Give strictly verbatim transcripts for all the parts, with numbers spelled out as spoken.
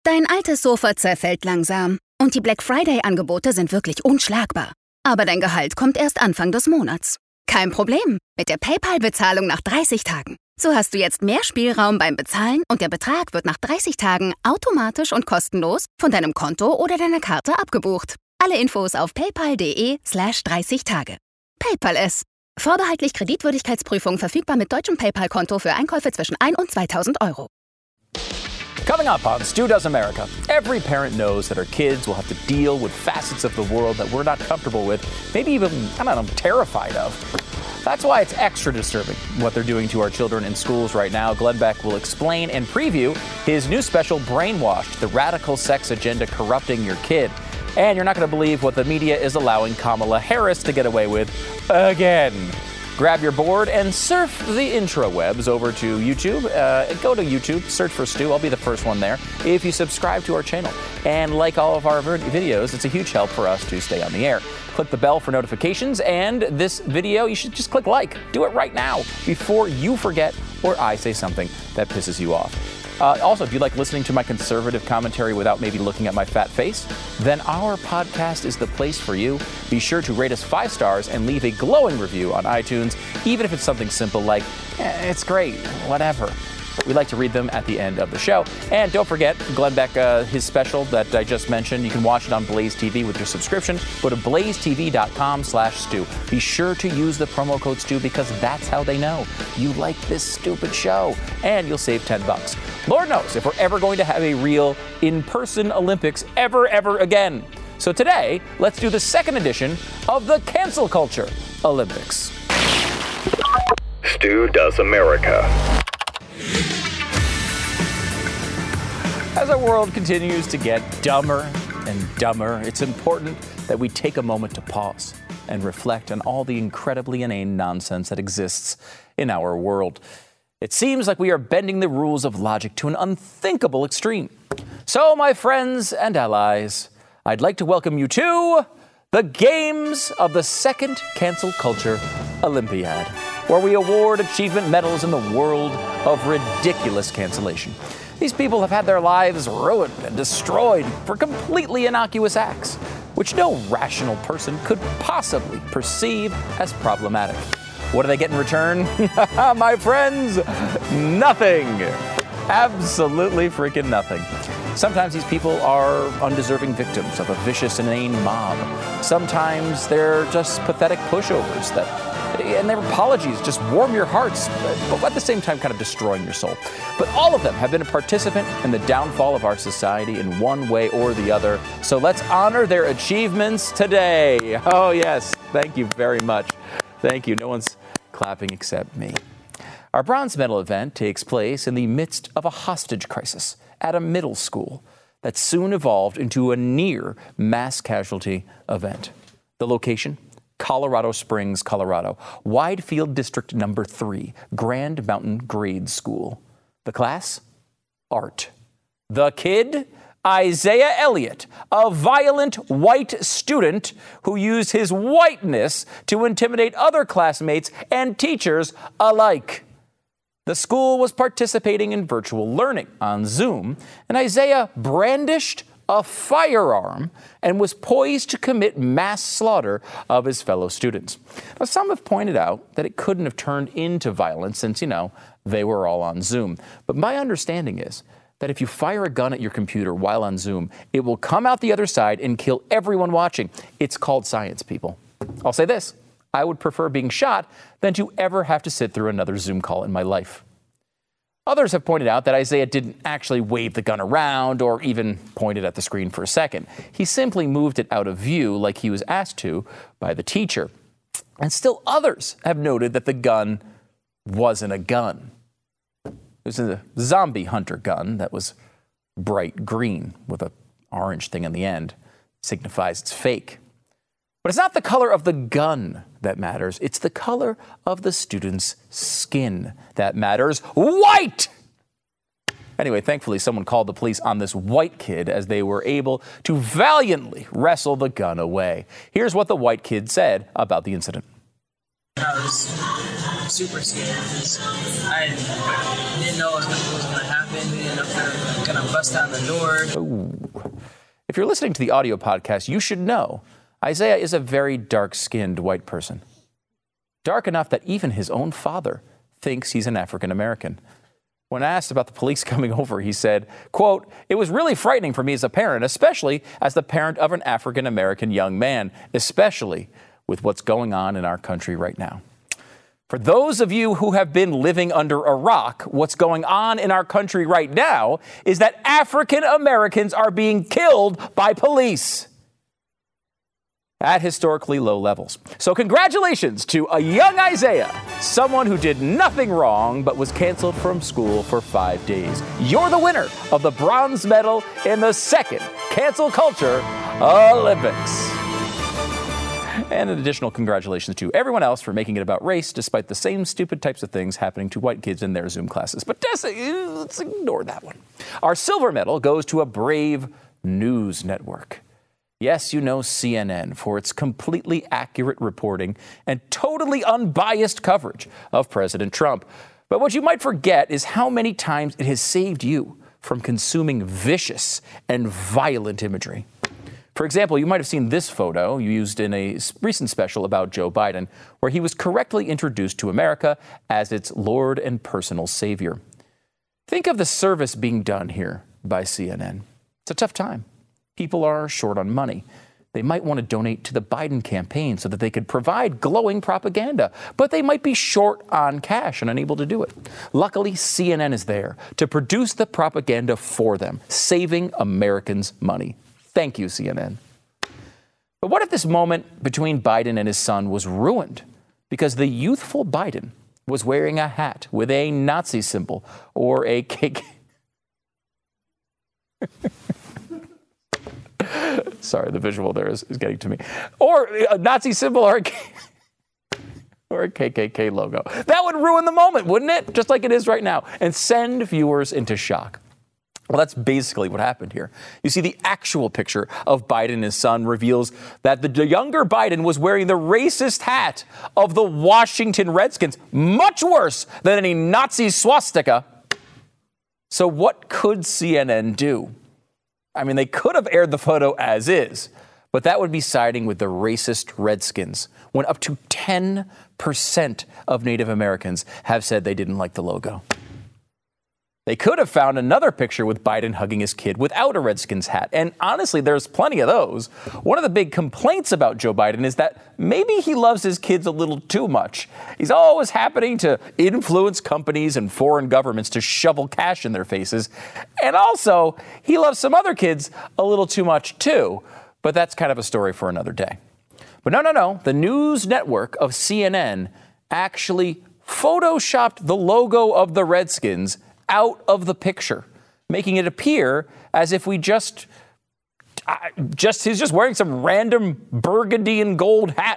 Dein altes Sofa zerfällt langsam und die Black Friday-Angebote sind wirklich unschlagbar. Aber dein Gehalt kommt erst Anfang des Monats. Kein Problem mit der PayPal-Bezahlung nach dreißig Tagen. So hast du jetzt mehr Spielraum beim Bezahlen und der Betrag wird nach dreißig Tagen automatisch und kostenlos von deinem Konto oder deiner Karte abgebucht. Alle Infos auf paypal.de slash 30 Tage. PayPal es. Vorbehaltlich Kreditwürdigkeitsprüfung verfügbar mit deutschem PayPal-Konto für Einkäufe zwischen ein und zweitausend Euro. Coming up on Stu Does America, every parent knows that our kids will have to deal with facets of the world that we're not comfortable with, maybe even, I don't know, terrified of. That's why it's extra disturbing what they're doing to our children in schools right now. Glenn Beck will explain and preview his new special, Brainwashed, the radical sex agenda corrupting your kid. And you're not going to believe what the media is allowing Kamala Harris to get away with again. Grab your board and surf the intrawebs over to YouTube. Uh, go to YouTube, search for Stu. I'll be the first one there. If you subscribe to our channel and like all of our videos, it's a huge help for us to stay on the air. Click the bell for notifications, and this video, you should just click like. Do it right now before you forget or I say something that pisses you off. Uh, also, if you like listening to my conservative commentary without maybe looking at my fat face, then our podcast is the place for you. Be sure to rate us five stars and leave a glowing review on iTunes, even if it's something simple like, eh, it's great, whatever. We like to read them at the end of the show. And don't forget, Glenn Beck, uh, his special that I just mentioned, you can watch it on Blaze T V with your subscription. Go to blazetv.com slash Stu. Be sure to use the promo code Stu because that's how they know you like this stupid show. And you'll save ten bucks. Lord knows if we're ever going to have a real in-person Olympics ever, ever again. So today, let's do the second edition of the Cancel Culture Olympics. Stu Does America. As our world continues to get dumber and dumber, it's important that we take a moment to pause and reflect on all the incredibly inane nonsense that exists in our world. It seems like we are bending the rules of logic to an unthinkable extreme. So, my friends and allies, I'd like to welcome you to the Games of the Second Cancel Culture Olympiad, where we award achievement medals in the world of ridiculous cancellation. These people have had their lives ruined and destroyed for completely innocuous acts, which no rational person could possibly perceive as problematic. What do they get in return? My friends, nothing. Absolutely freaking nothing. Sometimes these people are undeserving victims of a vicious, inane mob. Sometimes they're just pathetic pushovers that, and their apologies just warm your hearts, but at the same time kind of destroying your soul. But all of them have been a participant in the downfall of our society in one way or the other. So let's honor their achievements today. Oh, yes. Thank you very much. Thank you. No one's clapping except me. Our bronze medal event takes place in the midst of a hostage crisis at a middle school that soon evolved into a near mass casualty event. The location? Colorado Springs, Colorado. Wide Field District Number three, Grand Mountain Grade School. The class? Art. The kid? Isaiah Elliott, a violent white student who used his whiteness to intimidate other classmates and teachers alike. The school was participating in virtual learning on Zoom, and Isaiah brandished a firearm and was poised to commit mass slaughter of his fellow students. Now, some have pointed out that it couldn't have turned into violence since, you know, they were all on Zoom. But my understanding is that if you fire a gun at your computer while on Zoom, it will come out the other side and kill everyone watching. It's called science, people. I'll say this. I would prefer being shot than to ever have to sit through another Zoom call in my life. Others have pointed out that Isaiah didn't actually wave the gun around or even point it at the screen for a second. He simply moved it out of view like he was asked to by the teacher. And still others have noted that the gun wasn't a gun. It was a zombie hunter gun that was bright green with an orange thing on the end. Signifies it's fake. But it's not the color of the gun that matters. It's the color of the student's skin that matters. White! Anyway, thankfully, someone called the police on this white kid as they were able to valiantly wrestle the gun away. Here's what the white kid said about the incident. super scared because I didn't know what was going to happen. We ended up going to bust down the door. Ooh. If you're listening to the audio podcast, you should know Isaiah is a very dark-skinned white person. Dark enough that even his own father thinks he's an African American. When asked about the police coming over, he said, quote, "It was really frightening for me as a parent, especially as the parent of an African American young man, especially with what's going on in our country right now." For those of you who have been living under a rock, what's going on in our country right now is that African Americans are being killed by police at historically low levels. So congratulations to a young Isaiah, someone who did nothing wrong but was canceled from school for five days. You're the winner of the bronze medal in the second Cancel Culture Olympics. And an additional congratulations to everyone else for making it about race, despite the same stupid types of things happening to white kids in their Zoom classes. But let's ignore that one. Our silver medal goes to a brave news network. Yes, you know C N N for its completely accurate reporting and totally unbiased coverage of President Trump. But what you might forget is how many times it has saved you from consuming vicious and violent imagery. For example, you might have seen this photo used in a recent special about Joe Biden, where he was correctly introduced to America as its Lord and personal savior. Think of the service being done here by C N N. It's a tough time. People are short on money. They might want to donate to the Biden campaign so that they could provide glowing propaganda, but they might be short on cash and unable to do it. Luckily, C N N is there to produce the propaganda for them, saving Americans money. Thank you, C N N. But what if this moment between Biden and his son was ruined because the youthful Biden was wearing a hat with a Nazi symbol or a K K... Sorry, the visual there is, is getting to me. Or a Nazi symbol or a, K- or a K K K logo. That would ruin the moment, wouldn't it? Just like it is right now, and send viewers into shock. Well, that's basically what happened here. You see, the actual picture of Biden and his son reveals that the younger Biden was wearing the racist hat of the Washington Redskins, much worse than any Nazi swastika. So what could C N N do? I mean, they could have aired the photo as is, but that would be siding with the racist Redskins, when up to ten percent of Native Americans have said they didn't like the logo. They could have found another picture with Biden hugging his kid without a Redskins hat. And honestly, there's plenty of those. One of the big complaints about Joe Biden is that maybe he loves his kids a little too much. He's always happening to influence companies and foreign governments to shovel cash in their faces. And also, he loves some other kids a little too much too. But that's kind of a story for another day. But no, no, no. The news network of C N N actually photoshopped the logo of the Redskins out of the picture, making it appear as if we just, uh, just, he's just wearing some random burgundy and gold hat.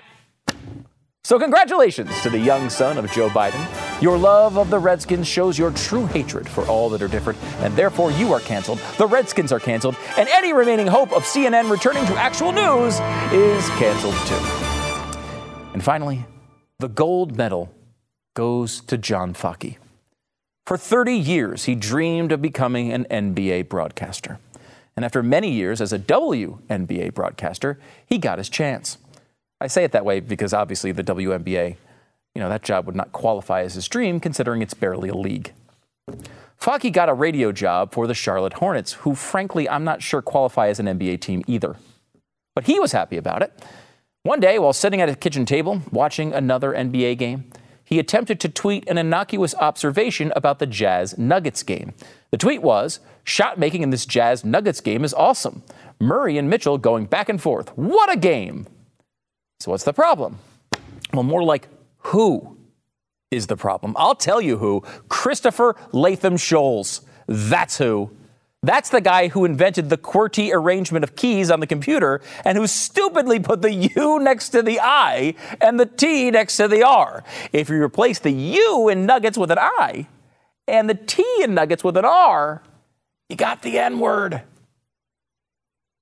So congratulations to the young son of Joe Biden. Your love of the Redskins shows your true hatred for all that are different, and therefore you are canceled, the Redskins are canceled, and any remaining hope of C N N returning to actual news is canceled too. And finally, the gold medal goes to John Fockey. For thirty years, he dreamed of becoming an N B A broadcaster. And after many years as a W N B A broadcaster, he got his chance. I say it that way because obviously the W N B A, you know, that job would not qualify as his dream considering it's barely a league. Fockey got a radio job for the Charlotte Hornets, who frankly I'm not sure qualify as an N B A team either. But he was happy about it. One day, while sitting at a kitchen table watching another N B A game, he attempted to tweet an innocuous observation about the Jazz Nuggets game. The tweet was, "Shot making in this Jazz Nuggets game is awesome. Murray and Mitchell going back and forth. What a game." So what's the problem? Well, more like who is the problem? I'll tell you who. Christopher Latham Scholes. That's who. That's the guy who invented the QWERTY arrangement of keys on the computer and who stupidly put the U next to the I and the T next to the R. If you replace the U in Nuggets with an I and the T in Nuggets with an R, you got the N-word.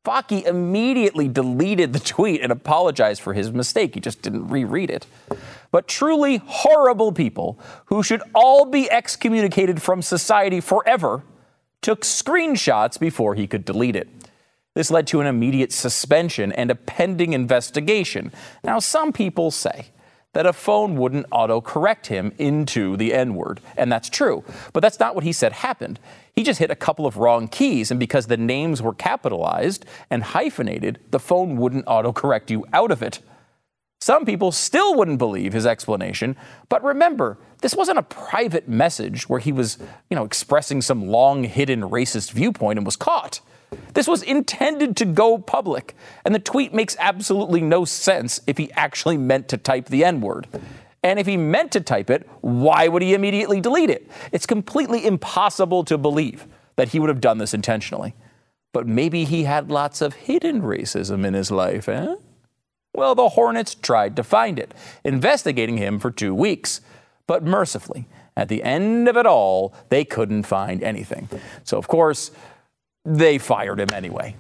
Psaki immediately deleted the tweet and apologized for his mistake. He just didn't reread it. But truly horrible people who should all be excommunicated from society forever took screenshots before he could delete it. This led to an immediate suspension and a pending investigation. Now, some people say that a phone wouldn't autocorrect him into the N-word, and that's true. But that's not what he said happened. He just hit a couple of wrong keys, and because the names were capitalized and hyphenated, the phone wouldn't autocorrect you out of it. Some people still wouldn't believe his explanation, but remember, this wasn't a private message where he was, you know, expressing some long-hidden racist viewpoint and was caught. This was intended to go public, and the tweet makes absolutely no sense if he actually meant to type the N-word. And if he meant to type it, why would he immediately delete it? It's completely impossible to believe that he would have done this intentionally. But maybe he had lots of hidden racism in his life, eh? Well, the Hornets tried to find it, investigating him for two weeks. But mercifully, at the end of it all, they couldn't find anything. So, of course, they fired him anyway.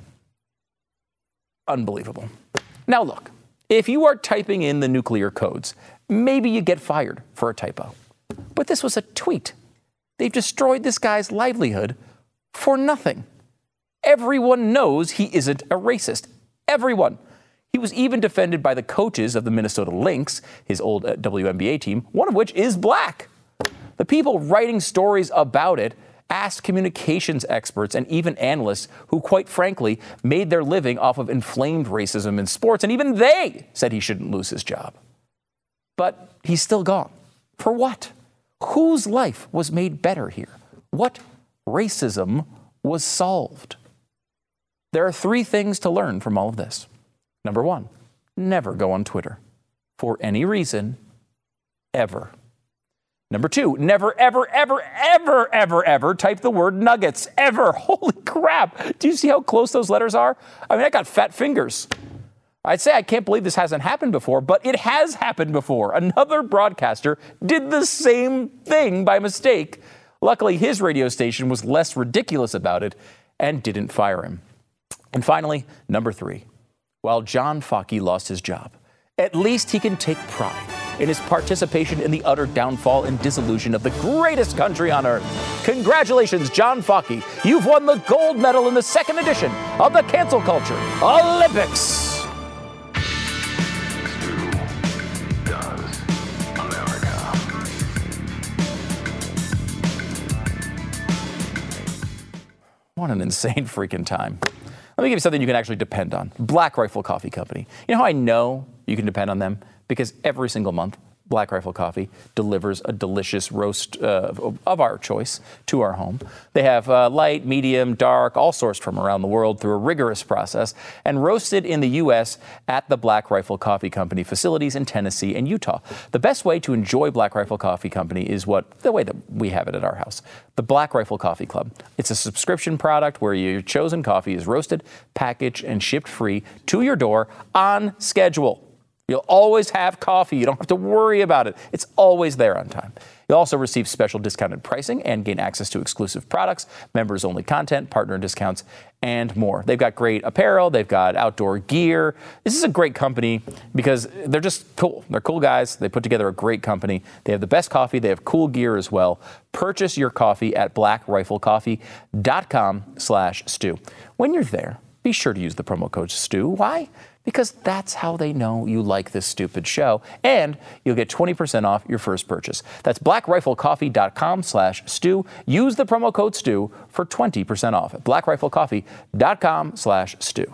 Unbelievable. Now, look, if you are typing in the nuclear codes, maybe you get fired for a typo. But this was a tweet. They've destroyed this guy's livelihood for nothing. Everyone knows he isn't a racist. Everyone. He was even defended by the coaches of the Minnesota Lynx, his old uh, W N B A team, one of which is black. The people writing stories about it asked communications experts and even analysts who, quite frankly, made their living off of inflamed racism in sports, and even they said he shouldn't lose his job. But he's still gone. For what? Whose life was made better here? What racism was solved? There are three things to learn from all of this. Number one, never go on Twitter for any reason, ever. Number two, never, ever, ever, ever, ever, ever type the word nuggets, ever. Holy crap. Do you see how close those letters are? I mean, I got fat fingers. I'd say I can't believe this hasn't happened before, but it has happened before. Another broadcaster did the same thing by mistake. Luckily, his radio station was less ridiculous about it and didn't fire him. And finally, number three, while John Psaki lost his job, at least he can take pride in his participation in the utter downfall and dissolution of the greatest country on earth. Congratulations, John Psaki. You've won the gold medal in the second edition of the Cancel Culture Olympics. What an insane freaking time. Let me give you something you can actually depend on. Black Rifle Coffee Company. You know how I know you can depend on them? Because every single month, Black Rifle Coffee delivers a delicious roast uh, of our choice to our home. They have uh, light, medium, dark, all sourced from around the world through a rigorous process and roasted in the U S at the Black Rifle Coffee Company facilities in Tennessee and Utah. The best way to enjoy Black Rifle Coffee Company is what the way that we have it at our house. The Black Rifle Coffee Club. It's a subscription product where your chosen coffee is roasted, packaged, and shipped free to your door on schedule. You'll always have coffee. You don't have to worry about it. It's always there on time. You'll also receive special discounted pricing and gain access to exclusive products, members-only content, partner discounts, and more. They've got great apparel. They've got outdoor gear. This is a great company because they're just cool. They're cool guys. They put together a great company. They have the best coffee. They have cool gear as well. Purchase your coffee at blackriflecoffee.com slash stew. When you're there, be sure to use the promo code STEW. Why? Because that's how they know you like this stupid show, and you'll get twenty percent off your first purchase. That's blackriflecoffee.com slash stew. Use the promo code stew for twenty percent off at blackriflecoffee.com slash stew.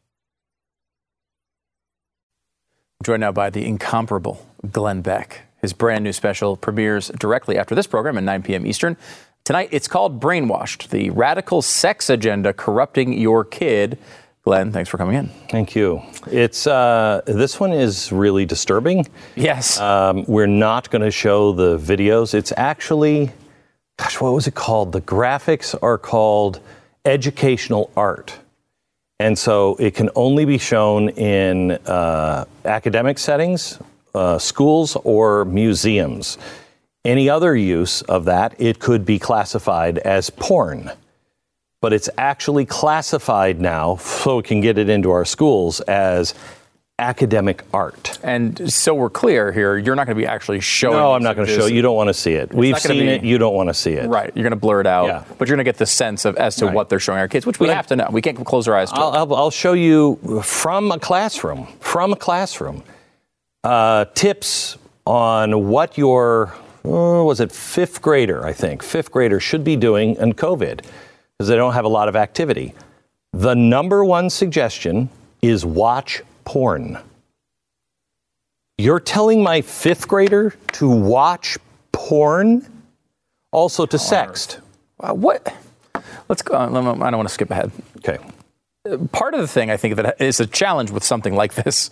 I'm joined now by the incomparable Glenn Beck. His brand new special premieres directly after this program at nine p.m. Eastern. Tonight, it's called Brainwashed, the radical sex agenda corrupting your kid. Glenn, thanks for coming in. Thank you. It's uh, this one is really disturbing. Yes. Um, we're not going to show the videos. It's actually, gosh, what was it called? The graphics are called educational art. And so it can only be shown in uh, academic settings, uh, schools, or museums. Any other use of that, it could be classified as porn. but it's actually classified now, so we can get it into our schools, as academic art. And so we're clear here, you're not going to be actually showing. No, I'm not going to show. You don't want to see it. We've seen be, it. You don't want to see it. Right. You're going to blur it out. Yeah. But you're going to get the sense of as to right. what they're showing our kids, which we but have to know. We can't close our eyes to I'll, it. I'll, I'll show you from a classroom, from a classroom, uh, tips on what your, oh, was it fifth grader, I think, fifth grader should be doing in COVID, because they don't have a lot of activity. The number one suggestion is watch porn. You're telling my fifth grader to watch porn? Also to sext. Uh, what? Let's go. I don't want to skip ahead. Okay. Part of the thing I think that is a challenge with something like this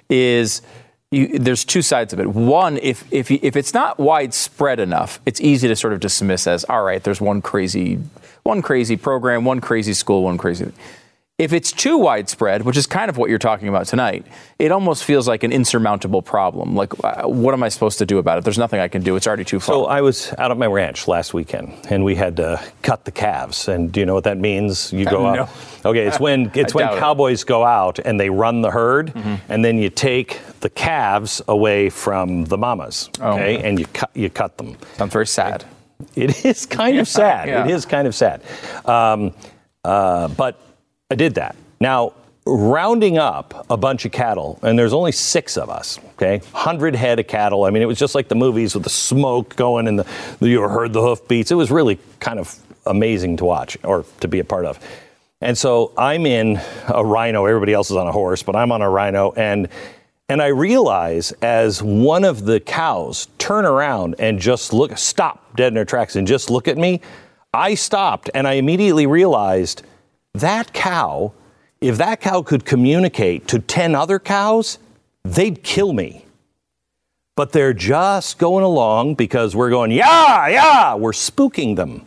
is you, there's two sides of it. One, if if if it's not widespread enough, it's easy to sort of dismiss as, all right, there's one crazy, one crazy program, one crazy school, one crazy. If it's too widespread, which is kind of what you're talking about tonight, it almost feels like an insurmountable problem. Like, uh, what am I supposed to do about it? There's nothing I can do. It's already too far. So I was out at my ranch last weekend, and we had to cut the calves. And do you know what that means? You go no. out. Okay, it's when it's when cowboys it. go out and they run the herd, mm-hmm. and then you take the calves away from the mamas. Okay, oh, okay. and you cut you cut them. Sounds very sad. It is kind of sad. Yeah. It is kind of sad. Um, uh, but. I did that. Now, rounding up a bunch of cattle, and there's only six of us, okay? one hundred head of cattle. I mean, it was just like the movies with the smoke going and the, you heard the hoof beats. It was really kind of amazing to watch or to be a part of. And so I'm in a rhino. Everybody else is on a horse, but I'm on a rhino. And and I realize as one of the cows turn around and just look, stop dead in their tracks and just look at me, I stopped and I immediately realized that cow, if that cow could communicate to ten other cows, they'd kill me. But they're just going along because we're going, yeah, yeah, we're spooking them.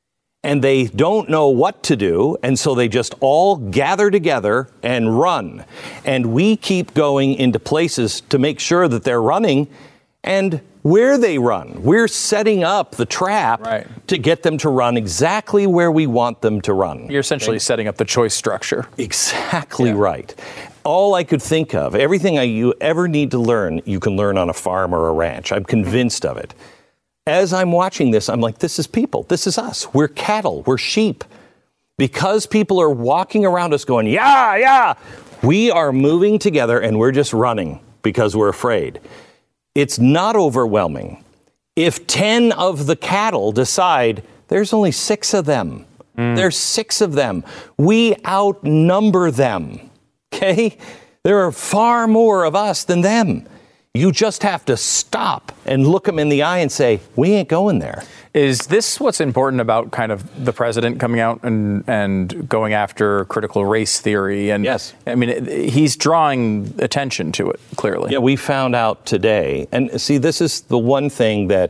And they don't know what to do, and so they just all gather together and run. And we keep going into places to make sure that they're running, and where they run. We're setting up the trap right. to get them to run exactly where we want them to run. You're essentially okay? setting up the choice structure. Exactly yeah. right. All I could think of, everything I, you ever need to learn, you can learn on a farm or a ranch. I'm convinced of it. As I'm watching this, I'm like, this is people. This is us. We're cattle. We're sheep. Because people are walking around us going, yeah, yeah, we are moving together and we're just running because we're afraid. It's not overwhelming. If ten of the cattle decide there's only six of them, mm. there's six of them, we outnumber them, okay? There are far more of us than them. You just have to stop and look them in the eye and say, we ain't going there. Is this what's important about kind of the president coming out and, and going after critical race theory? And yes. I mean, he's drawing attention to it, clearly. Yeah, we found out today. And see, this is the one thing that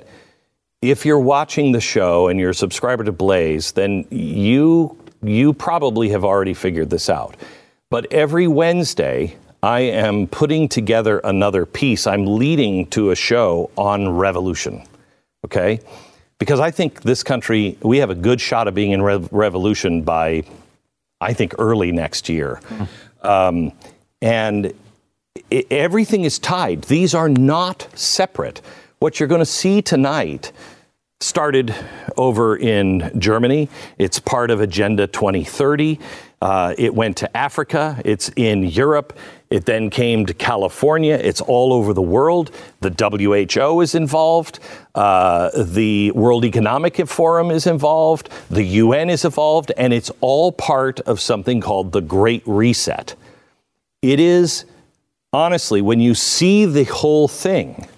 if you're watching the show and you're a subscriber to Blaze, then you you probably have already figured this out. But every Wednesday, I am putting together another piece. I'm leading to a show on revolution, okay? Because I think this country, we have a good shot of being in rev- revolution by, I think, early next year. Mm. Um, and it, everything is tied. These are not separate. What you're going to see tonight started over in Germany. It's part of Agenda twenty thirty. Uh, it went to Africa. It's in Europe. It then came to California. It's all over the world. The W H O is involved. Uh, the World Economic Forum is involved. The U N is involved. And it's all part of something called the Great Reset. It is, honestly, when you see the whole thing,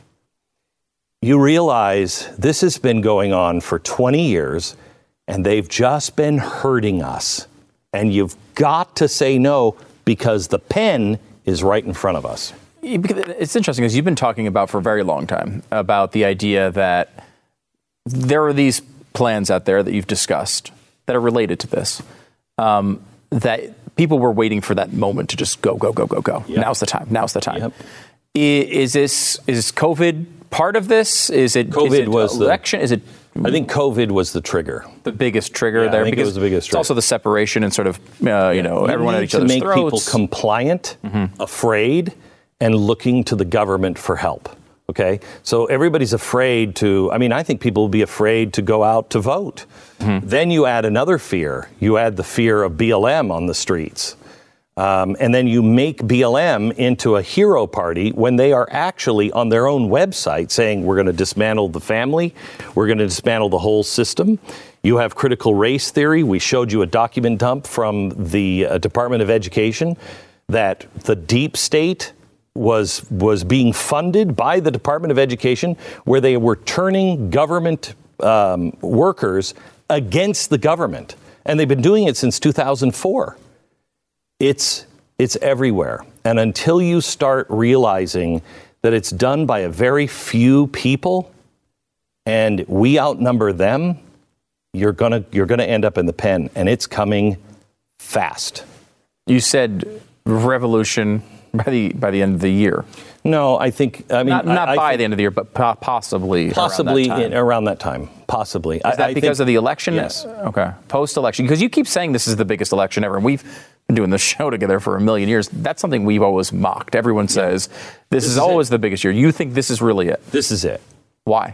you realize this has been going on for twenty years, and they've just been hurting us. And you've got to say no, because the pen is right in front of us. It's interesting, because you've been talking about for a very long time about the idea that there are these plans out there that you've discussed that are related to this, um, that people were waiting for that moment to just go, go, go, go, go. Yep. Now's the time. Now's the time. Yep. Is this, is COVID part of this? Is it, COVID is it was election? The, is it I think COVID was the trigger. The biggest trigger yeah, there. I think because it was the biggest trigger. It's also the separation and sort of, uh, you know, you everyone at each other's throats. To make throats. people compliant, mm-hmm. afraid, and looking to the government for help. Okay? So everybody's afraid to, I mean, I think people will be afraid to go out to vote. Mm-hmm. Then you add another fear. You add the fear of B L M on the streets. Um, and then you make B L M into a hero party when they are actually on their own website saying we're going to dismantle the family, we're going to dismantle the whole system. You have critical race theory. We showed you a document dump from the uh, Department of Education that the deep state was was being funded by the Department of Education, where they were turning government um, workers against the government. And they've been doing it since two thousand four. It's it's everywhere. And until you start realizing that it's done by a very few people and we outnumber them, you're gonna you're gonna end up in the pen, and it's coming fast. You said revolution by the by the end of the year. No, I think I mean not, not I, by I the end of the year, but po- possibly possibly around that time. In, around that time. Possibly. Is that I, because I think, of the election? Yes. Okay. Post-election, because you keep saying this is the biggest election ever, and we've been doing this show together for a million years. That's something we've always mocked. Everyone says yeah. this, this is, is always it. the biggest year. You think this is really it? This is it. Why?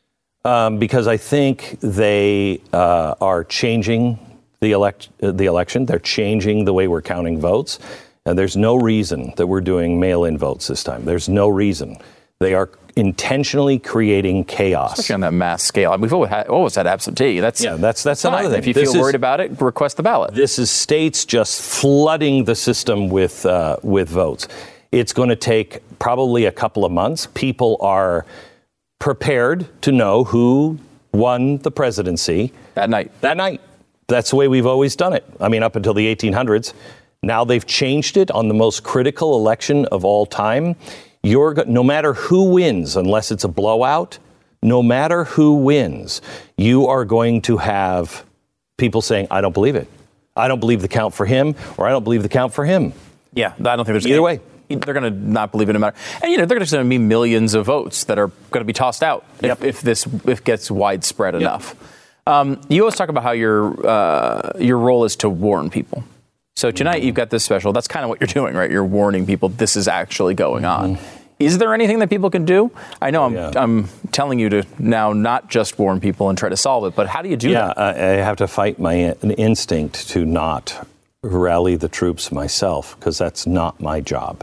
Um, because I think they uh, are changing the elect uh, the election. They're changing the way we're counting votes. And there's no reason that we're doing mail-in votes this time. There's no reason. They are intentionally creating chaos. Especially on that mass scale. I mean, we've always had, always had absentee. That's yeah, that's that's fine. Another thing. If you this feel is, worried about it, request the ballot. This is states just flooding the system with uh, with votes. It's going to take probably a couple of months. People are prepared to know who won the presidency that night. That night. That's the way we've always done it. I mean, up until the eighteen hundreds. Now they've changed it on the most critical election of all time. You're no matter who wins, unless it's a blowout, no matter who wins, you are going to have people saying, I don't believe it. I don't believe the count for him, or I don't believe the count for him. Yeah, I don't think there's either any, way. They're going to not believe it no matter. And, you know, they're going to be millions of votes that are going to be tossed out yep. if, if this if gets widespread yep. enough. Um, you always talk about how your uh, your role is to warn people. So tonight you've got this special. That's kind of what you're doing, right? You're warning people this is actually going on. Mm-hmm. Is there anything that people can do? I know I'm, yeah. I'm telling you to now not just warn people and try to solve it, but how do you do yeah, that? Yeah, I, I have to fight my in- instinct to not rally the troops myself, because that's not my job.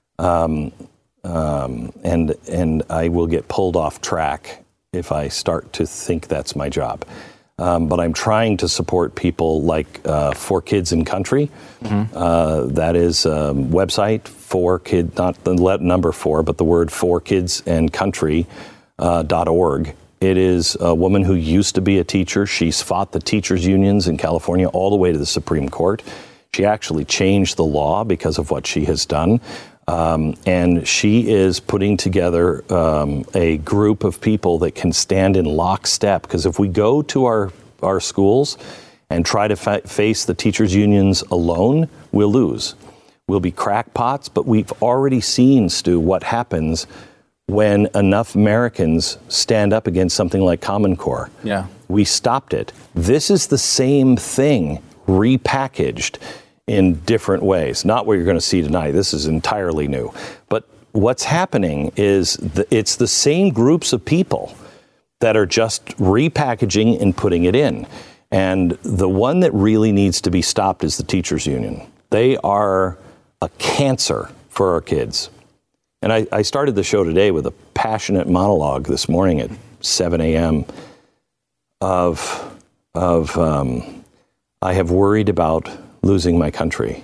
Um, um, and and I will get pulled off track if I start to think that's my job. Um, but I'm trying to support people like uh, For Kids and Country. Mm-hmm. Uh, that is a website, for kid, not the number four, but the word for kids and country uh, dot org. It is a woman who used to be a teacher. She's fought the teachers' unions in California all the way to the Supreme Court. She actually changed the law because of what she has done. Um, and she is putting together um, a group of people that can stand in lockstep. Because if we go to our, our schools and try to fa- face the teachers' unions alone, we'll lose. We'll be crackpots, but we've already seen, Stu, what happens when enough Americans stand up against something like Common Core. Yeah. We stopped it. This is the same thing repackaged in different ways. Not what you're going to see tonight. This is entirely new. But what's happening is the, it's the same groups of people that are just repackaging and putting it in. And the one that really needs to be stopped is the teachers union. They are a cancer for our kids. And I, I started the show today with a passionate monologue this morning at seven a.m. of, of um, I have worried about losing my country.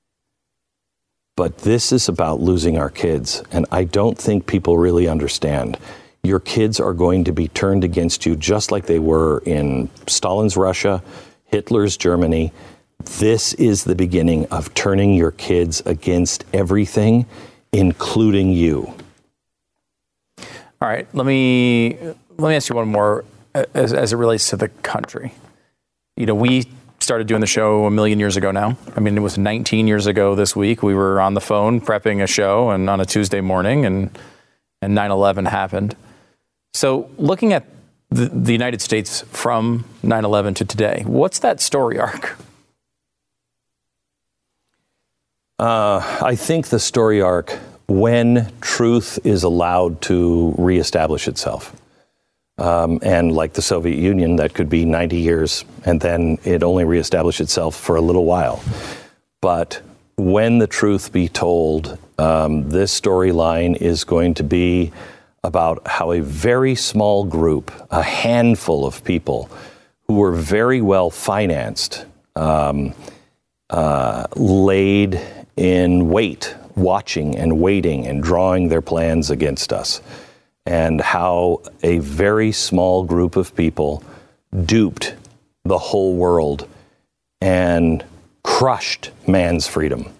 But this is about losing our kids. And I don't think people really understand. Your kids are going to be turned against you just like they were in Stalin's Russia, Hitler's Germany. This is the beginning of turning your kids against everything, including you. All right, let me let me ask you one more as, as it relates to the country. You know, we started doing the show a million years ago now. I mean, it was nineteen years ago this week. We were on the phone prepping a show and on a Tuesday morning, and and nine eleven happened. So looking at the, the United States from nine eleven to today. What's that story arc? Uh, I think the story arc, when truth is allowed to reestablish itself. Um, and like the Soviet Union, that could be ninety years, and then it only reestablished itself for a little while. But when the truth be told, um, this storyline is going to be about how a very small group, a handful of people who were very well financed, um, uh, laid in wait, watching and waiting and drawing their plans against us. And how a very small group of people duped the whole world and crushed man's freedom.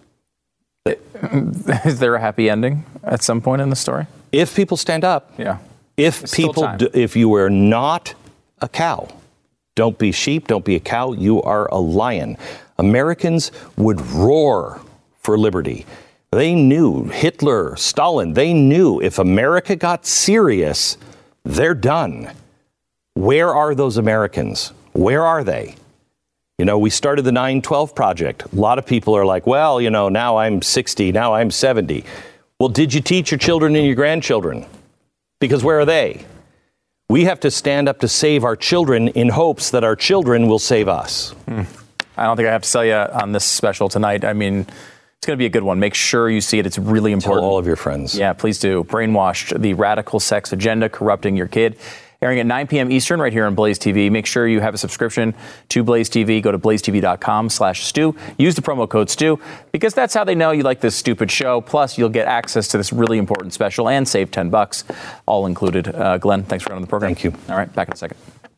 Is there a happy ending at some point in the story? If people stand up, yeah. If There's still people, time. do, if you are not a cow, don't be sheep, don't be a cow, you are a lion. Americans would roar for liberty. They knew, Hitler, Stalin, they knew if America got serious, they're done. Where are those Americans? Where are they? You know, we started the nine twelve Project. A lot of people are like, well, you know, now I'm sixty, now I'm seventy. Well, did you teach your children and your grandchildren? Because where are they? We have to stand up to save our children in hopes that our children will save us. Hmm. I don't think I have to sell you on this special tonight. I mean, it's going to be a good one. Make sure you see it. It's really important. Tell all of your friends. Yeah, please do. Brainwashed, the radical sex agenda, corrupting your kid. Airing at nine p.m. Eastern right here on Blaze T V. Make sure you have a subscription to Blaze T V. Go to blazetv.com slash Stu. Use the promo code Stu because that's how they know you like this stupid show. Plus, you'll get access to this really important special and save ten bucks, all included. Uh, Glenn, thanks for running the program. Thank you. All right, back in a second.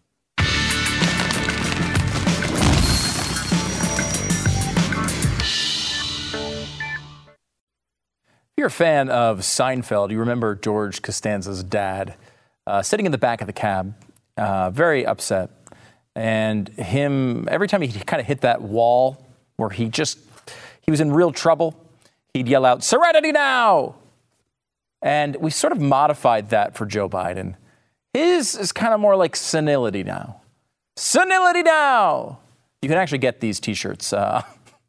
If you're a fan of Seinfeld, you remember George Costanza's dad uh, sitting in the back of the cab, uh, very upset. And him, every time he kind of hit that wall where he just, he was in real trouble, he'd yell out, "Serenity now!" And we sort of modified that for Joe Biden. His is kind of more like senility now. Senility now! You can actually get these T-shirts. Uh,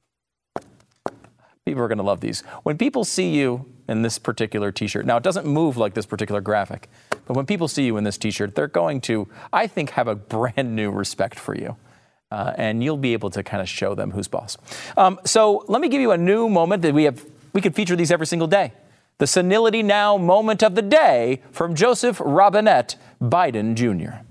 People are going to love these. When people see you in this particular T-shirt, now it doesn't move like this particular graphic, but when people see you in this T-shirt, they're going to, I think, have a brand new respect for you. Uh, and you'll be able to kind of show them who's boss. Um, so let me give you a new moment that we have. We could feature these every single day. The senility now moment of the day from Joseph Robinette Biden Junior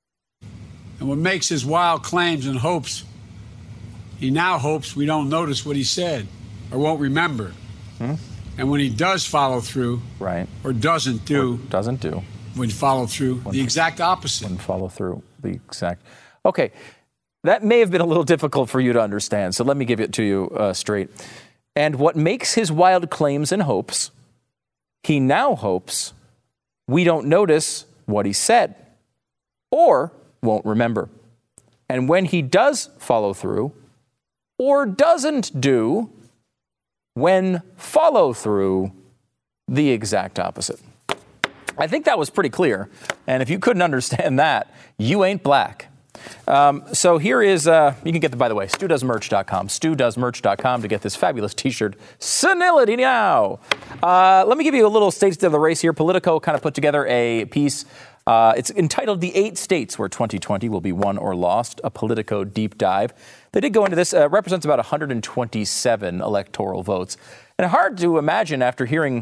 And what makes his wild claims and hopes, he now hopes we don't notice what he said or won't remember. Hmm? And when he does follow through, right, or doesn't do, or doesn't do, when follow through, when the exact opposite. When follow through, the exact. Okay, that may have been a little difficult for you to understand, so let me give it to you uh, straight. And what makes his wild claims and hopes, he now hopes we don't notice what he said or won't remember. And when he does follow through or doesn't do, when follow through, the exact opposite. I think that was pretty clear. And if you couldn't understand that, you ain't black. Um, so here is, uh, you can get the, by the way, stu does merch dot com, stu does merch dot com to get this fabulous T-shirt, Senility Now. Uh, let me give you a little states of the race here. Politico kind of put together a piece. Uh, it's entitled The Eight States Where twenty twenty Will Be Won or Lost, a Politico deep dive. They did go into this. Uh, represents about one hundred twenty-seven electoral votes. And hard to imagine after hearing,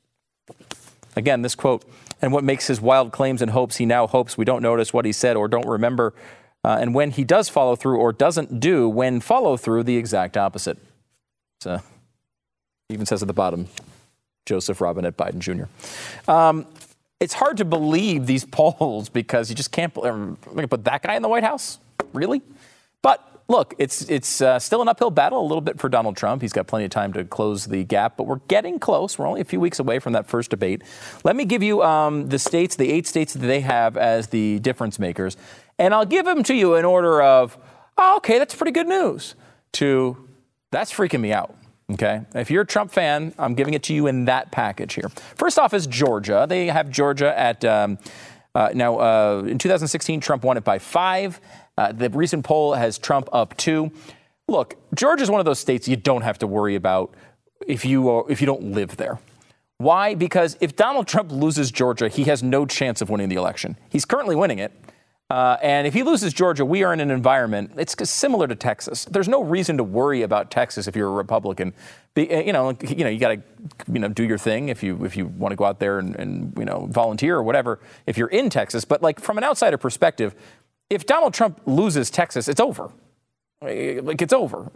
again, this quote, and what makes his wild claims and hopes, he now hopes we don't notice what he said or don't remember. Uh, and when he does follow through or doesn't do, when follow through, the exact opposite. So, even says at the bottom, Joseph Robinette Biden Junior Um, it's hard to believe these polls because you just can't. We're going to put that guy in the White House? Really? But look, it's it's uh, still an uphill battle a little bit for Donald Trump. He's got plenty of time to close the gap, but we're getting close. We're only a few weeks away from that first debate. Let me give you um, the states, the eight states that they have as the difference makers, and I'll give them to you in order of, oh, okay, that's pretty good news, to that's freaking me out. Okay, if you're a Trump fan, I'm giving it to you in that package here. First off is Georgia. They have Georgia at um, Uh, now, uh, in two thousand sixteen, Trump won it by five. Uh, the recent poll has Trump up two. Look, Georgia is one of those states you don't have to worry about if you are, if you don't live there. Why? Because if Donald Trump loses Georgia, he has no chance of winning the election. He's currently winning it. Uh, and if he loses Georgia, we are in an environment, it's similar to Texas. There's no reason to worry about Texas if you're a Republican. Be, you know, you know, you got to, you know, do your thing if you if you want to go out there and, and, you know, volunteer or whatever if you're in Texas. But like from an outsider perspective, if Donald Trump loses Texas, it's over. Like it's over.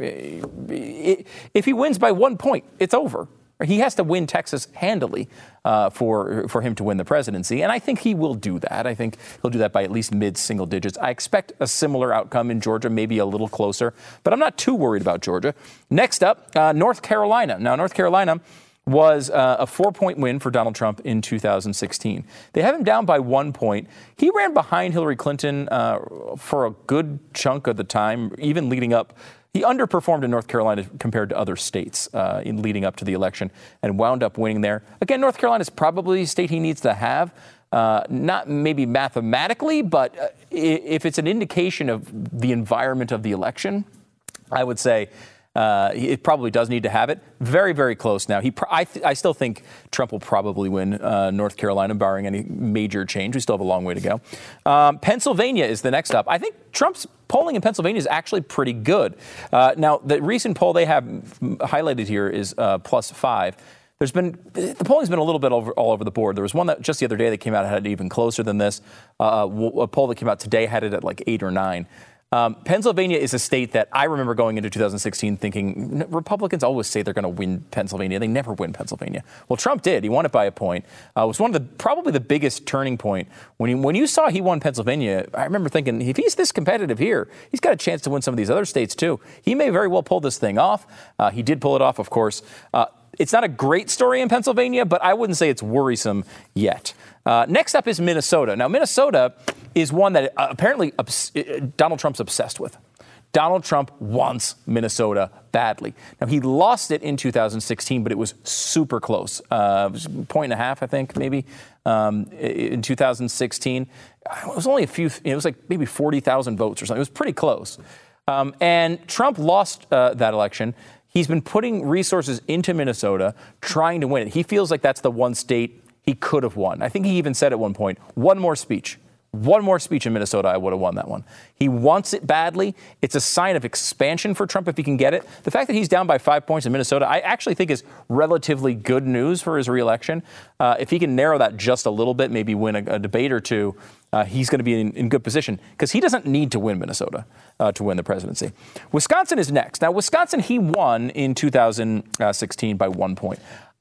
If he wins by one point, it's over. He has to win Texas handily uh, for for him to win the presidency. And I think he will do that. I think he'll do that by at least mid-single digits. I expect a similar outcome in Georgia, maybe a little closer. But I'm not too worried about Georgia. Next up, uh, North Carolina. Now, North Carolina was uh, a four-point win for Donald Trump in two thousand sixteen. They have him down by one point. He ran behind Hillary Clinton uh, for a good chunk of the time, even leading up. He underperformed in North Carolina compared to other states uh, in leading up to the election and wound up winning there. Again, North Carolina is probably a state he needs to have. Uh, not maybe mathematically, but uh, if it's an indication of the environment of the election, I would say uh, it probably does need to have it. Very, very close now. He, I, th- I still think Trump will probably win uh, North Carolina, barring any major change. We still have a long way to go. Um, Pennsylvania is the next up. I think Trump's polling in Pennsylvania is actually pretty good. Uh, now, the recent poll they have highlighted here is uh, plus five. There's been the polling's been a little bit over, all over the board. There was one that just the other day that came out had it even closer than this. Uh, a poll that came out today had it at like eight or nine. Um, Pennsylvania is a state that I remember going into two thousand sixteen thinking Republicans always say they're going to win Pennsylvania. They never win Pennsylvania. Well, Trump did. He won it by a point. Uh, it was one of the probably the biggest turning point. When, he, when you saw he won Pennsylvania, I remember thinking, if he's this competitive here, he's got a chance to win some of these other states, too. He may very well pull this thing off. Uh, he did pull it off, of course. Uh, it's not a great story in Pennsylvania, but I wouldn't say it's worrisome yet. Uh, next up is Minnesota. Now, Minnesota is one that uh, apparently obs- Donald Trump's obsessed with. Donald Trump wants Minnesota badly. Now, he lost it in two thousand sixteen, but it was super close. Uh, it was a point and a half, I think, maybe, um, in two thousand sixteen. It was only a few, it was like maybe forty thousand votes or something. It was pretty close. Um, and Trump lost uh, that election. He's been putting resources into Minnesota, trying to win it. He feels like that's the one state he could have won. I think he even said at one point, one more speech. One more speech in Minnesota, I would have won that one. He wants it badly. It's a sign of expansion for Trump if he can get it. The fact that he's down by five points in Minnesota, I actually think is relatively good news for his reelection. Uh, if he can narrow that just a little bit, maybe win a, a debate or two, uh, he's going to be in, in good position because he doesn't need to win Minnesota uh, to win the presidency. Wisconsin is next. Now, Wisconsin, he won in two thousand sixteen by one point.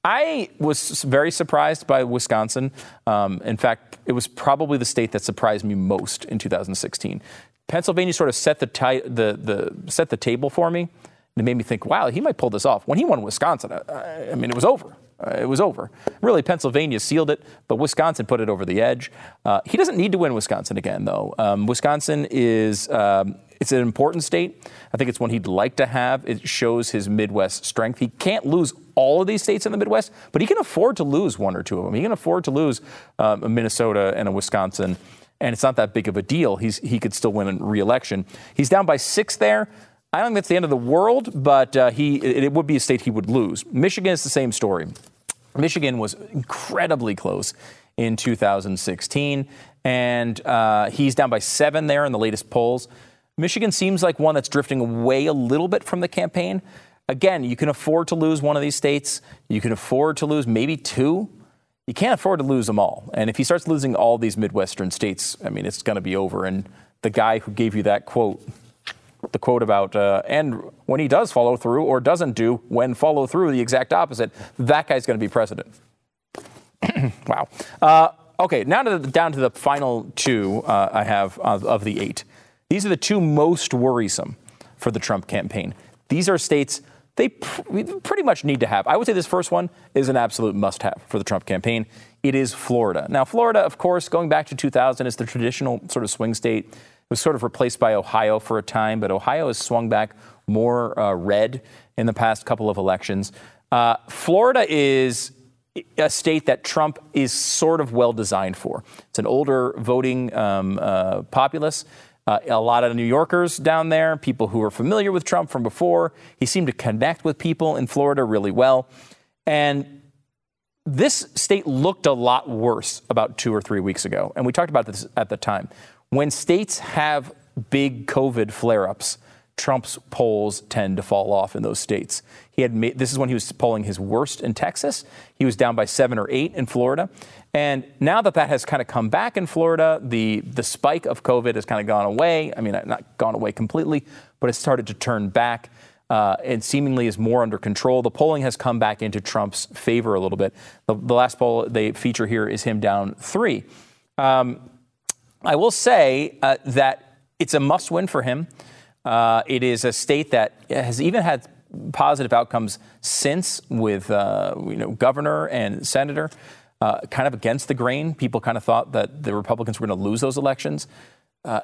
I was very surprised by Wisconsin. Um, in fact, it was probably the state that surprised me most in two thousand sixteen. Pennsylvania sort of set the ti- the the set the table for me. And it made me think, wow, he might pull this off. When he won Wisconsin, I, I mean, it was over. Uh, it was over. Really, Pennsylvania sealed it, but Wisconsin put it over the edge. Uh, he doesn't need to win Wisconsin again, though. Um, Wisconsin is um, it's an important state. I think it's one he'd like to have. It shows his Midwest strength. He can't lose all of these states in the Midwest, but he can afford to lose one or two of them. He can afford to lose um, a Minnesota and a Wisconsin, and it's not that big of a deal. He's he could still win a re-election. He's down by six there. I don't think that's the end of the world, but uh, he it, it would be a state he would lose. Michigan is the same story. Michigan was incredibly close in two thousand sixteen, and uh, he's down by seven there in the latest polls. Michigan seems like one that's drifting away a little bit from the campaign. Again, you can afford to lose one of these states. You can afford to lose maybe two. You can't afford to lose them all. And if he starts losing all these Midwestern states, I mean, it's going to be over. And the guy who gave you that quote, the quote about, uh, and when he does follow through or doesn't do when follow through, the exact opposite, that guy's going to be president. Wow. Uh, okay, now to the, down to the final two uh, I have of, of the eight. These are the two most worrisome for the Trump campaign. These are states they pr- pretty much need to have. I would say this first one is an absolute must-have for the Trump campaign. It is Florida. Now, Florida, of course, going back to two thousand, is the traditional sort of swing state. It was sort of replaced by Ohio for a time, but Ohio has swung back more uh, red in the past couple of elections. Uh, Florida is a state that Trump is sort of well designed for. It's an older voting um, uh, populace. Uh, a lot of New Yorkers down there, people who are familiar with Trump from before. He seemed to connect with people in Florida really well. And this state looked a lot worse about two or three weeks ago. And we talked about this at the time. When states have big COVID flare-ups, Trump's polls tend to fall off in those states. He had made, this is when he was polling his worst in Texas. He was down by seven or eight in Florida. And now that that has kind of come back in Florida, the, the spike of COVID has kind of gone away. I mean, not gone away completely, but it's started to turn back uh, and seemingly is more under control. The polling has come back into Trump's favor a little bit. The, the last poll they feature here is him down three. Um, I will say uh, that it's a must win for him. Uh, it is a state that has even had positive outcomes since with, uh, you know, governor and senator, uh, kind of against the grain. People kind of thought that the Republicans were going to lose those elections. Uh,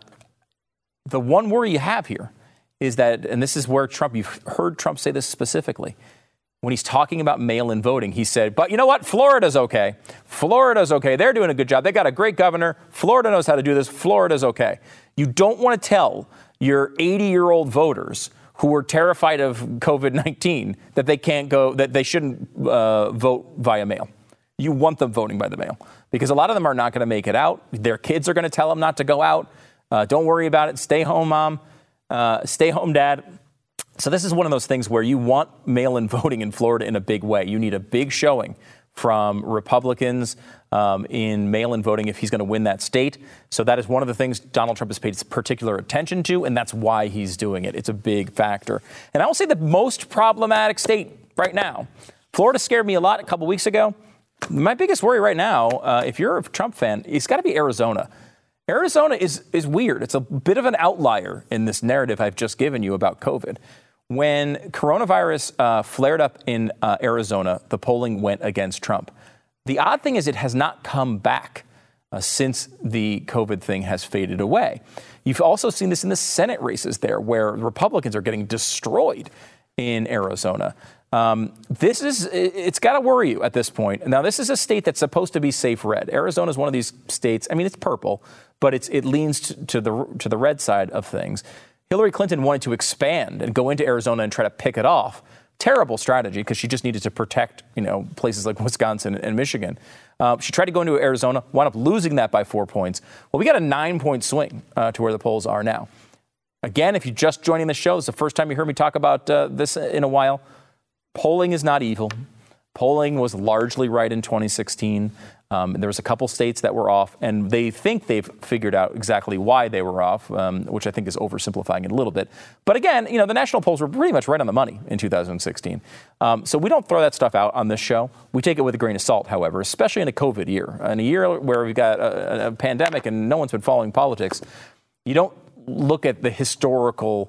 the one worry you have here is that, and this is where Trump, you've heard Trump say this specifically, when he's talking about mail-in voting, he said, but you know what? Florida's okay. Florida's okay. They're doing a good job. They got a great governor. Florida knows how to do this. Florida's okay. You don't want to tell your eighty-year-old voters who are terrified of COVID nineteen that they can't go, that they shouldn't uh, vote via mail. You want them voting by the mail because a lot of them are not going to make it out. Their kids are going to tell them not to go out. Uh, don't worry about it. Stay home, mom. Uh, stay home, dad. So this is one of those things where you want mail-in voting in Florida in a big way. You need a big showing from Republicans um, in mail-in voting if he's going to win that state. So that is one of the things Donald Trump has paid particular attention to, and that's why he's doing it. It's a big factor. And I will say the most problematic state right now, Florida scared me a lot a couple weeks ago. My biggest worry right now, uh, if you're a Trump fan, it's got to be Arizona. Arizona is is weird. It's a bit of an outlier in this narrative I've just given you about COVID. When coronavirus uh, flared up in uh, Arizona, the polling went against Trump. The odd thing is it has not come back uh, since the COVID thing has faded away. You've also seen this in the Senate races there, where Republicans are getting destroyed in Arizona. Um, this is, it's got to worry you at this point. Now, this is a state that's supposed to be safe red. Arizona is one of these states. I mean, it's purple, but it's, it leans to, to the to the red side of things. Hillary Clinton wanted to expand and go into Arizona and try to pick it off. Terrible strategy because she just needed to protect, you know, places like Wisconsin and Michigan. Uh, she tried to go into Arizona, wound up losing that by four points. Well, we got a nine-point swing uh, to where the polls are now. Again, if you're just joining the show, it's the first time you heard me talk about uh, this in a while. Polling is not evil. Polling was largely right in twenty sixteen. Um, there was a couple states that were off, and they think they've figured out exactly why they were off, um, which I think is oversimplifying it a little bit. But again, you know, the national polls were pretty much right on the money in two thousand sixteen. Um, so we don't throw that stuff out on this show. We take it with a grain of salt, however, especially in a COVID year. In a year where we've got a, a pandemic and no one's been following politics, you don't look at the historical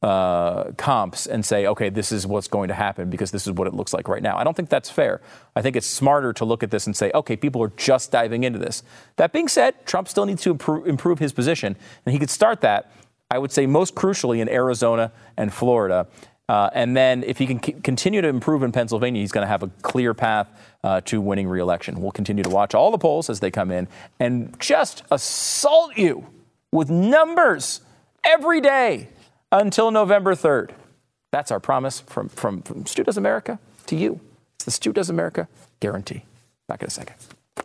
Uh, comps and say, okay, this is what's going to happen because this is what it looks like right now. I don't think that's fair. I think it's smarter to look at this and say, okay, people are just diving into this. That being said, Trump still needs to improve, improve his position, and he could start that, I would say, most crucially in Arizona and Florida. Uh, and then if he can c- continue to improve in Pennsylvania, he's going to have a clear path uh, to winning re-election. We'll continue to watch all the polls as they come in and just assault you with numbers every day until November third. That's our promise from, from, from Stu Does America to you. It's the Stu Does America guarantee. Back in a second.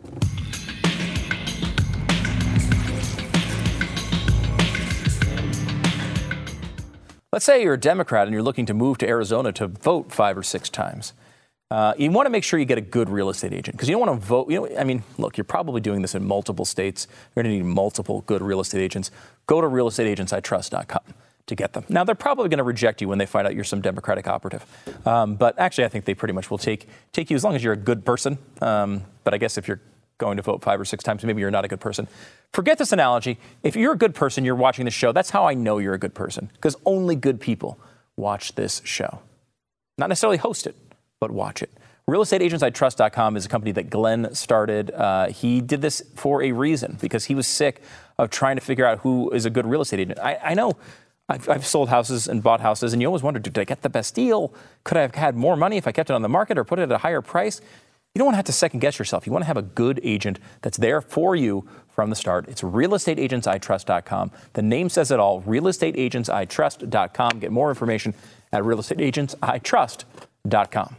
Let's say you're a Democrat and you're looking to move to Arizona to vote five or six times. Uh, you want to make sure you get a good real estate agent because you don't want to vote. You know, I mean, look, you're probably doing this in multiple states. You're going to need multiple good real estate agents. Go to real estate agents I trust dot com. To get them. Now, they're probably going to reject you when they find out you're some Democratic operative. Um, but actually, I think they pretty much will take take you as long as you're a good person. Um, but I guess if you're going to vote five or six times, maybe you're not a good person. Forget this analogy. If you're a good person, you're watching this show, that's how I know you're a good person. Because only good people watch this show. Not necessarily host it, but watch it. real estate agents I trust dot com is a company that Glenn started. Uh, he did this for a reason, because he was sick of trying to figure out who is a good real estate agent. I, I know I've, I've sold houses and bought houses, and you always wonder, did I get the best deal? Could I have had more money if I kept it on the market or put it at a higher price? You don't want to have to second guess yourself. You want to have a good agent that's there for you from the start. It's real estate agents I trust dot com. The name says it all, real estate agents I trust dot com. Get more information at real estate agents I trust dot com.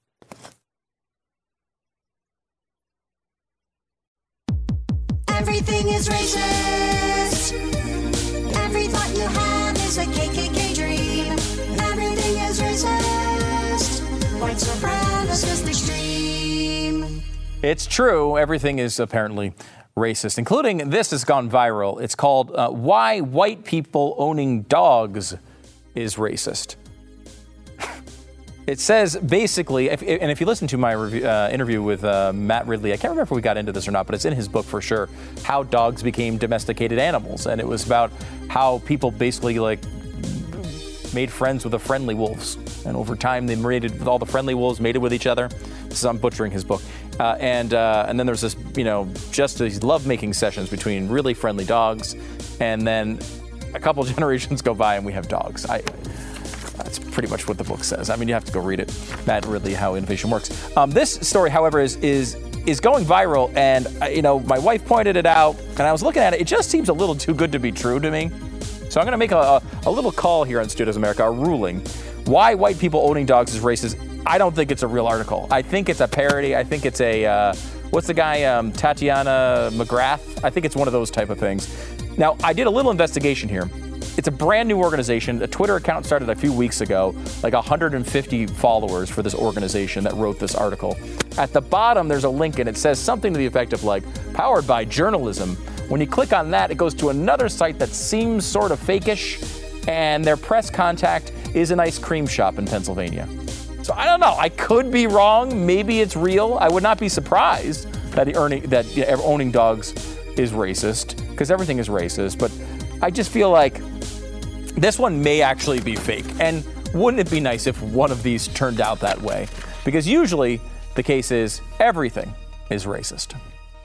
Everything is racist. Every thought you have is a K K K dream. Everything is racist. White supremacist extreme. It's true. Everything is apparently racist, including this has gone viral. It's called uh, Why White People Owning Dogs is Racist. It says basically, if, and if you listen to my review, uh, interview with uh, Matt Ridley, I can't remember if we got into this or not, but it's in his book for sure, how dogs became domesticated animals. And it was about how people basically like made friends with the friendly wolves. And over time, they mated with all the friendly wolves, mated with each other. This is, I'm butchering his book. Uh, and uh, and then there's this, you know, just these love-making sessions between really friendly dogs. And then a couple generations go by and we have dogs. I, that's pretty much what the book says. I mean, you have to go read it. Matt Ridley, How Innovation Works. Um, this story, however, is is is going viral. And, uh, you know, my wife pointed it out, and I was looking at it. It just seems a little too good to be true to me. So I'm going to make a, a, a little call here on Studios America, a ruling. Why white people owning dogs is racist. I don't think it's a real article. I think it's a parody. I think it's a, uh, what's the guy, um, Tatiana McGrath? I think it's one of those type of things. Now, I did a little investigation here. It's a brand new organization. A Twitter account started a few weeks ago, like one hundred fifty followers for this organization that wrote this article. At the bottom, there's a link, and it says something to the effect of like, powered by journalism. When you click on that, it goes to another site that seems sort of fakeish, and their press contact is an ice cream shop in Pennsylvania. So I don't know. I could be wrong. Maybe it's real. I would not be surprised that the earning, that you know, owning dogs is racist, because everything is racist. But I just feel like this one may actually be fake. And wouldn't it be nice if one of these turned out that way? Because usually the case is everything is racist.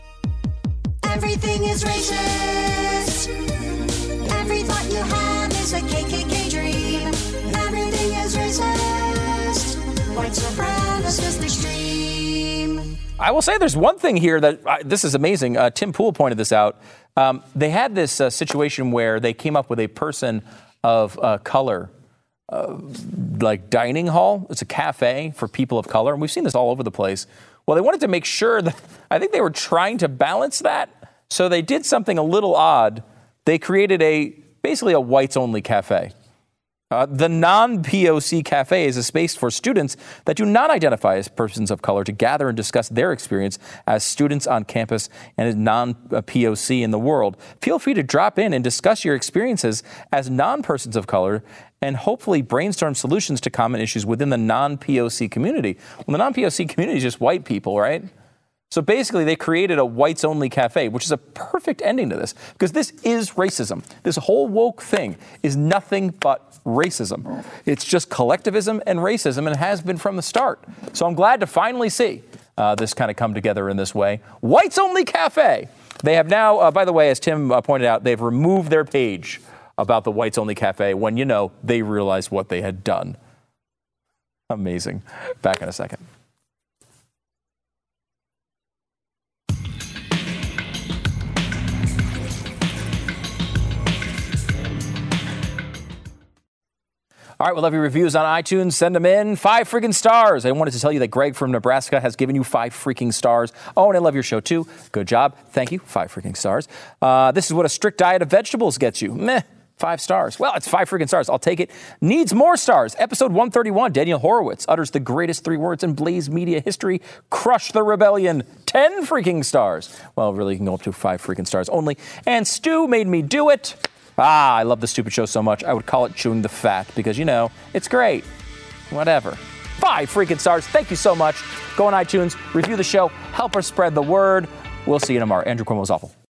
Everything is racist. Every thought you have is a K K K dream. Everything is racist. White supremacist extreme. I will say there's one thing here that, uh, this is amazing. Uh, Tim Pool pointed this out. Um, they had this uh, situation where they came up with a person of uh, color, uh, like dining hall. It's a cafe for people of color. And we've seen this all over the place. Well, they wanted to make sure that, I think they were trying to balance that. So they did something a little odd. They created a, basically a whites-only cafe. Uh, the non-P O C Cafe is a space for students that do not identify as persons of color to gather and discuss their experience as students on campus and as non-P O C in the world. Feel free to drop in and discuss your experiences as non-persons of color and hopefully brainstorm solutions to common issues within the non-P O C community. Well, the non-P O C community is just white people, right? So basically, they created a whites-only cafe, which is a perfect ending to this, because this is racism. This whole woke thing is nothing but racism. It's just collectivism and racism, and has been from the start. So I'm glad to finally see uh, this kind of come together in this way. Whites-only cafe. They have now, uh, by the way, as Tim uh, pointed out, they've removed their page about the whites-only cafe when, you know, they realized what they had done. Amazing. Back in a second. All right, we love your reviews on iTunes. Send them in. Five freaking stars. I wanted to tell you that Greg from Nebraska has given you five freaking stars. Oh, and I love your show, too. Good job. Thank you. Five freaking stars. Uh, this is what a strict diet of vegetables gets you. Meh. Five stars. Well, it's five freaking stars. I'll take it. Needs more stars. Episode one thirty-one, Daniel Horowitz utters the greatest three words in Blaze media history. Crush the rebellion. Ten freaking stars. Well, really, you can go up to five freaking stars only. And Stu made me do it. Ah, I love this stupid show so much. I would call it Chewing the Fat because, you know, it's great. Whatever. Five freaking stars. Thank you so much. Go on iTunes, review the show, help us spread the word. We'll see you tomorrow. Andrew Cuomo's awful.